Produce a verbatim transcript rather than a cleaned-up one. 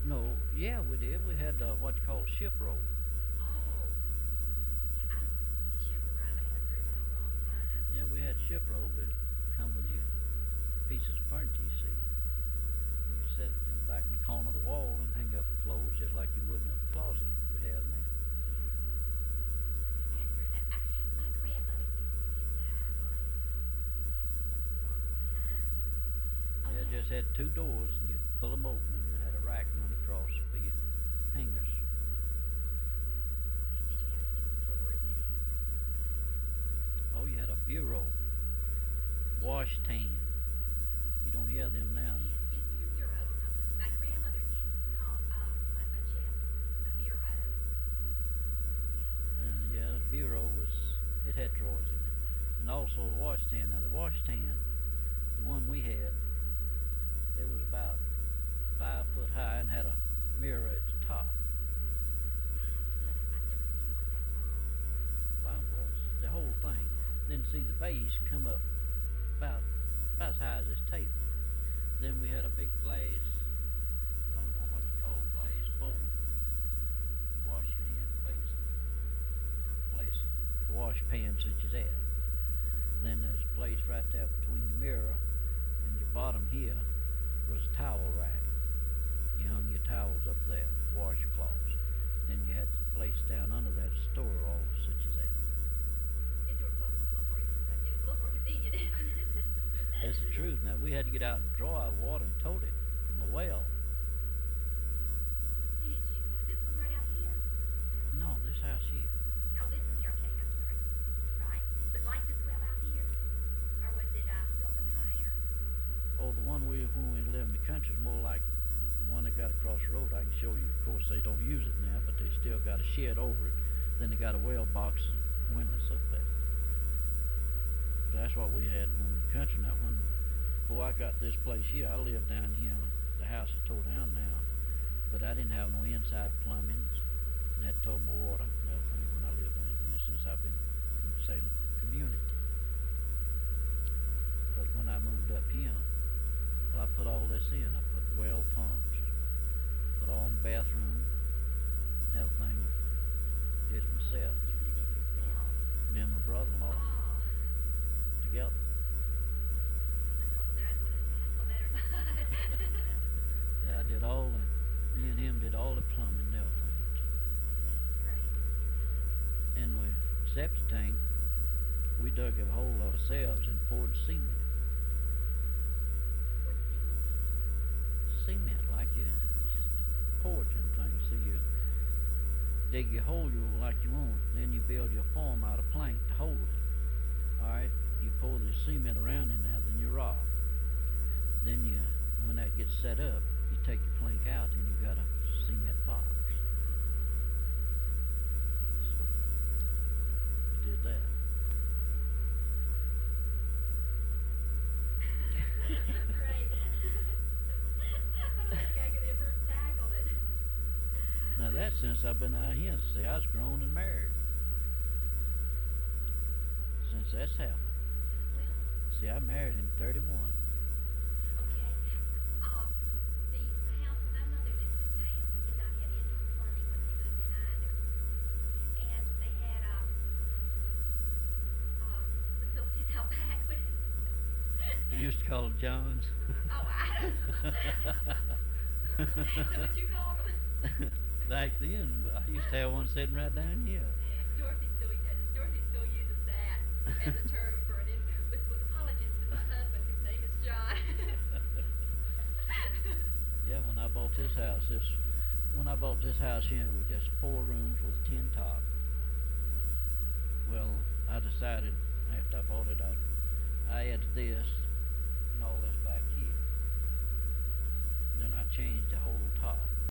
No, yeah, we did. We had uh, what you call ship rope. Oh, I Chipper Road. I haven't heard that in a long time. Yeah, we had ship rope. It come with you pieces of furniture, you see. You set it in back in the corner of the wall and hang up clothes just like you would in a closet we have now. Yeah, I hadn't heard that. I, my grandmother used to use that, I believe. I hadn't heard that in a long time. Yeah, it Okay. just had two doors and you pull them open and it had a rack run across for your hangers. Did you have anything with drawers in it? Okay. Oh, you had a bureau, wash tan. You don't hear them now. Used to hear bureau because my grandmother used to call uh, a, a chest a bureau. Yeah. Uh, yeah, the bureau was it had drawers in it, and also the wash tan. Now the wash tan, the one we had, it was about five foot high and had a mirror at the top. Five foot. I've never seen one that tall. Well, was the whole thing. Wow. Then see the base come up about about as high as this table. Then we had a big glass. I don't know what you call it, glass bowl. You wash your hand facing Uh-huh. place to wash pans such as that. Then there's a place right there between your mirror and your bottom here was a towel rack. You hung your towels up there, washcloths. Then you had the place down under there to store all such as that. Indoor plumbing is a little more, uh, a little more convenient, isn't it? That's the truth. Now we had to get out and draw our water and tote it from a well. Did you? This one right out here? No, this house here. Oh, this one here. Okay, I'm sorry. Right. But like this well out here, or was it uh, built up higher? Oh, the one we when we live in the country is more like the one they got across the road. I can show you. Of course, they don't use it now, but they still got a shed over it. Then they got a well box and windlass up there. That's what we had when we were in the country. Now, when before I got this place here, I lived down here. The house is tore down now, but I didn't have no inside plumbings and had to tote my water and everything when I lived down here since I've been in Salem community. But when I moved up here, well, I put all this in. I put well pumps, put all in the bathroom, and everything. Did it myself. You put it in yourself. Me and my brother-in-law Oh, together. I don't know whether I'd want to tackle that or not. Yeah, I did all the. Me and him did all the plumbing and everything. That's great. That's And we septic tank, we dug a hole ourselves and poured cement. good. Pour cement Cement like you in it. Yeah. pour them things. So you dig your hole you like you want, then you build your form out of plank to hold it. Alright, you pour the cement around in there, then you rock. Then you when that gets set up, you take your plank out and you got a cement box. So we did that. Great. I don't think I could ever tackle it. Now that's since I've been out here. See, I was grown and married since that's happened. Well, See, I married in thirty-one. okay. Um, the house my mother lives in now did not have indoor plumbing when they moved in either, and they had um um facilities out back with. We used to call them Johns. Oh, I don't. Is that what you call them? Back then, I used to have one sitting right down here. Dorothy still uh, Dorothy still uses that as a term for an in, with, with apologies to my husband whose name is John. Yeah, when I bought this house, this when I bought this house here, it was just four rooms with a tin top. Well, I decided after I bought it, I I added this and all this back here. Then I changed the whole top.